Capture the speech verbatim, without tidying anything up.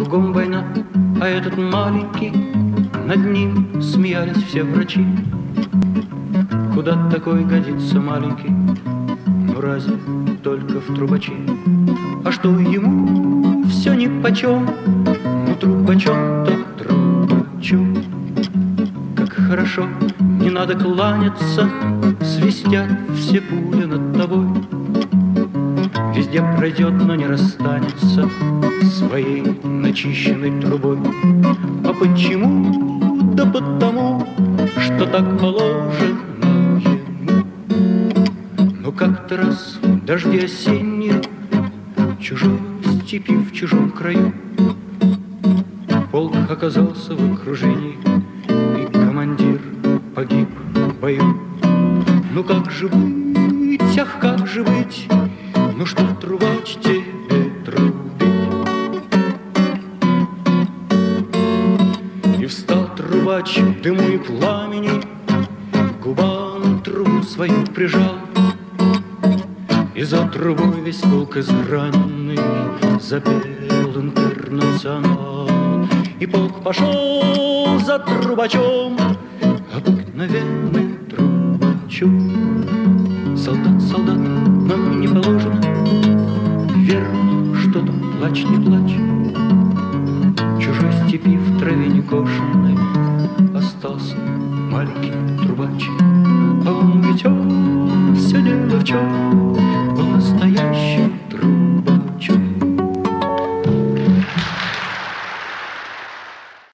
Кругом война, а этот маленький, над ним смеялись все врачи. Куда такой годится маленький? Ну разве только в трубачи? А что ему все нипочем? Ну трубачом так трубачу. Как хорошо, не надо кланяться, свистят все пули над тобой. Везде пройдет, но не расстанется своей начищенной трубой. А почему? Да потому, что так положено ему. Но как-то раз в дожди осенние, в чужой степи, в чужом краю, полк оказался в окружении, и командир погиб в бою. Ну как же быть, ах, как же быть? Ну что, трубач, тебе трубить? И встал трубач к дыму и пламени, губам трубу свою прижал, и за трубой весь полк израненный запел интернационал. И полк пошел за трубачом, обыкновенным трубачом. Солдат, солдат, нам не положено, верно, что там плачь, не плачь. В чужой степи в траве некошенной остался маленький